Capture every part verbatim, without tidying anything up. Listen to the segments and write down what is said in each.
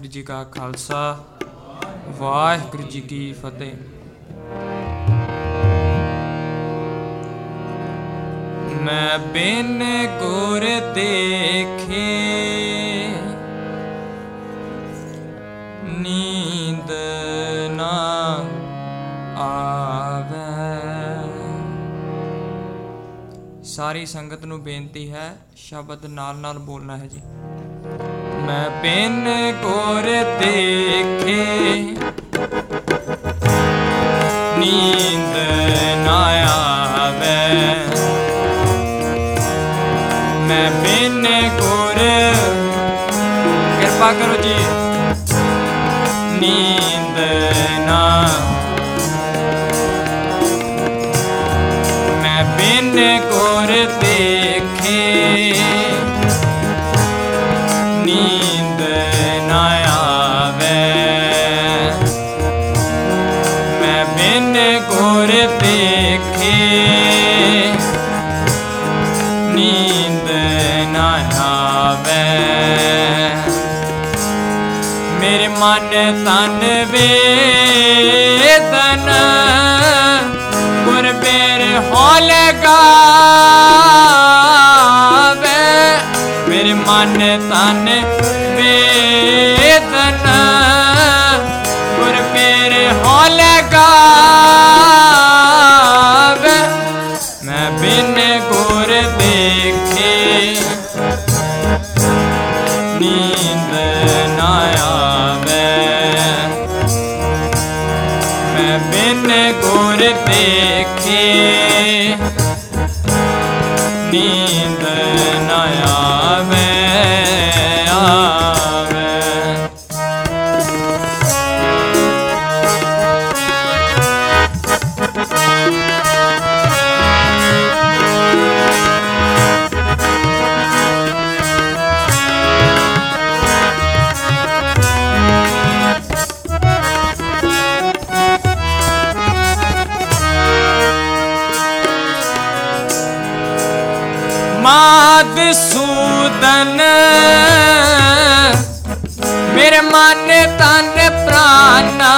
वाहिगुरू जी का खालसा वाहिगुरू जी की फतेह। मैं बिन गुर देखे नींद ना आवे। सारी संगत नूं बेनती है शब्द नाल नाल बोलना है जी। मैं बिन गुर देखे नींद ना आवे। मैं बिन गुर कृपा करो जी नींद ना। मैं बिन गुर देखे नींद ना आवे। मैं बिन गुर देखे नींद ना आवे। मेरे मन तन वेदन गुर मेरे हौल गावे। मेरे मन तन वेदन गुर मेरे हौल गावे। मैं बिन गुर देखे नींद ना आवे। मैं बिन गुर देखे नींद ना आवे आवे। मधुसूदन मेरे मन तन प्राणा।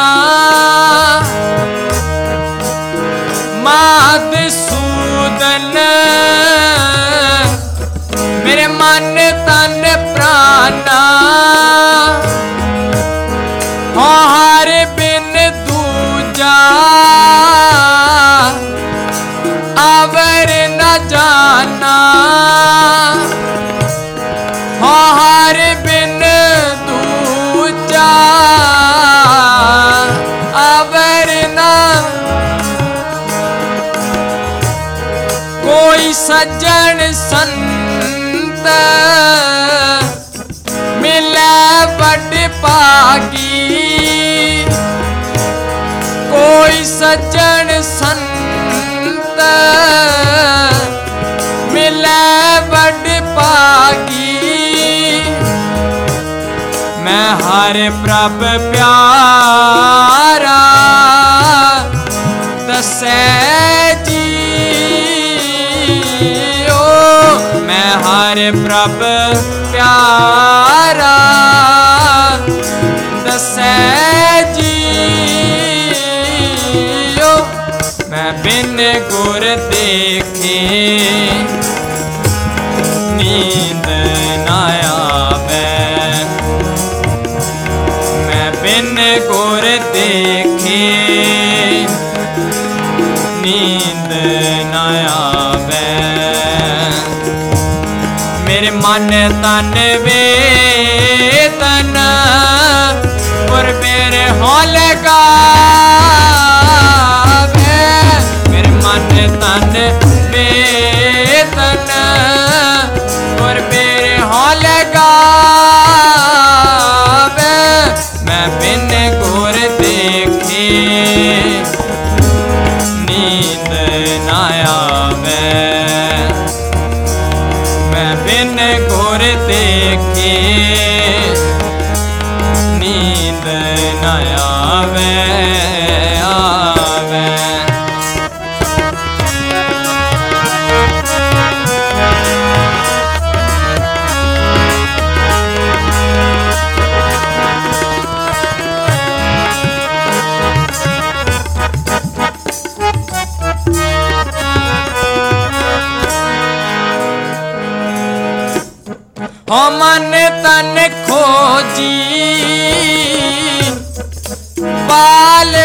मधुसूदन मेरे मन तन प्राणा। हर बिन दूजा अवर न जाना। हर बिन दूजा अवर न कोई सज्जन संत मिले बड़ पागी। कोई सज्जन संत मिले बड़ पागी। मैं हर प्रभ प्यारा दसै जी ओ। मैं हर प्रभ प्यारा दसै जी ओ। मैं बिन गुर देखे नींद ना आवे। मैं बिन गुर देखे नींद ना आवे। मेरे मन तन वेदन गुर मेरे हौल गावे। मेरे मन तन वेदन गुर मेरे हौल गावे। मैं बिन गुर देखे नींद ना आवे। मैं बिन गुर देखे नींद ना आवे आवे।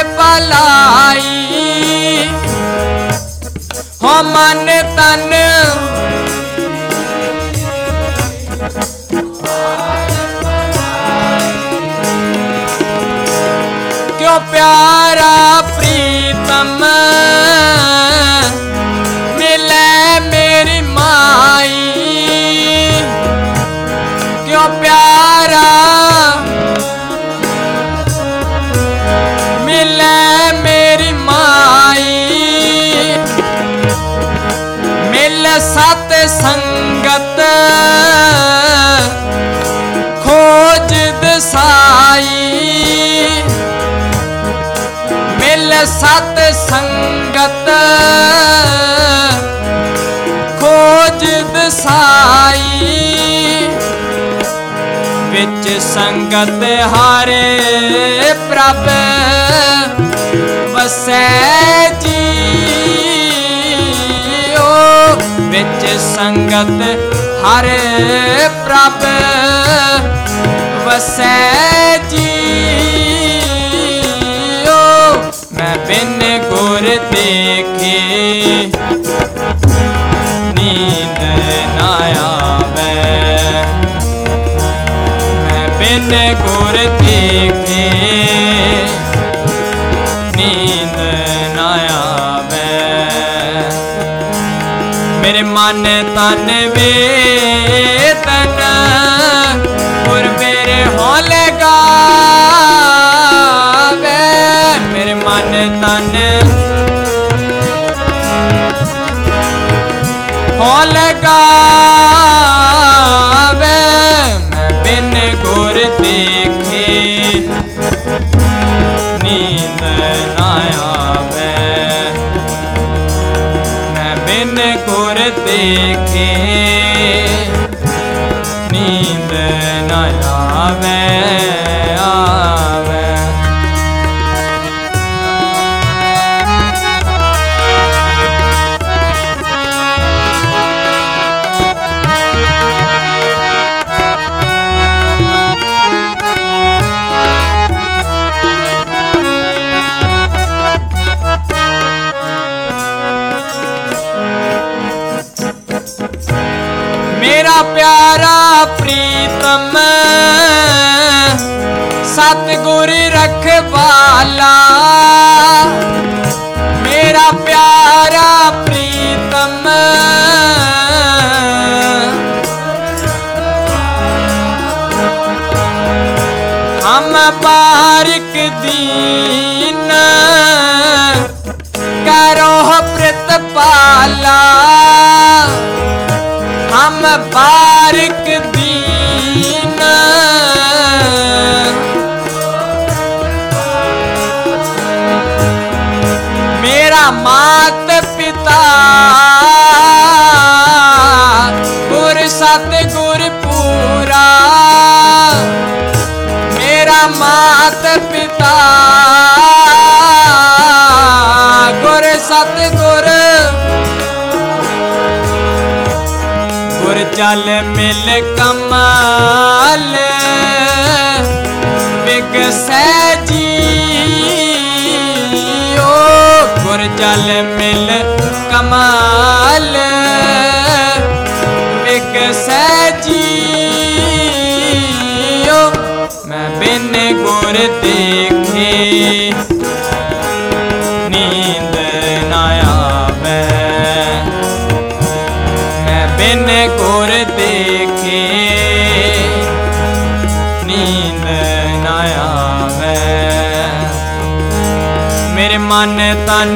भलाई हो मन तन क्यों प्यारा प्रीतम मिले मेरी माई क्यों प्यारा मिले मेरी माई मिल सत संगत खोज दसाई मिल सत संगत खोज दसाई विच संगत हारे प्रभ वसै जी ओ विच संगत हारे प्रभ वसै जी ओ मैं बिन गुर देखे नींद ना आवे मैं बिन गुर देखे नींद ना आवे मेरे मन तन वेतन और मेरे होले गावे मेरे मन तन होले गावे मैं बिन गुर देखे नींद ना आवे मैं बिन गुर देखे नींद ना आवे आवे मेरा प्यारा प्रीतम सतगुर रखवाला मेरा प्यारा प्रीतम हम बारिक दीन करो प्रतिपाला हम बारिक दीन मेरा मात पिता गुर सतगुर पूरा मेरा मात पिता गुर सतगुर गुर चल मिल कमाल विगसै जी ओ गुर चल मिल कमाल विगसै जी ओ मैं बिन गुर देखे नींद ना आवे मैं बिन गुर देखे नींद ना आवे मेरे मन तन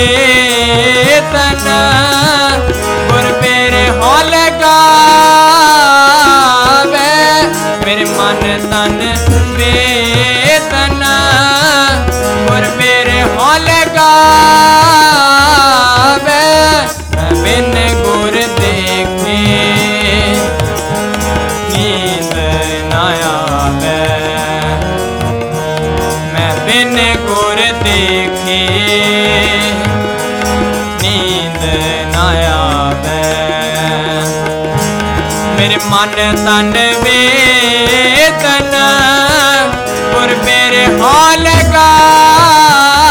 वेतन गुर मेरे होल गावे मेरे मन तन वेतन गुर मेरे होल गावे मैं बिन गुर देखे नींद ना आवे मैं बिन गुर देखे नींद ना आवे मेरे मन तन वेतन गुर मेरे होल गावे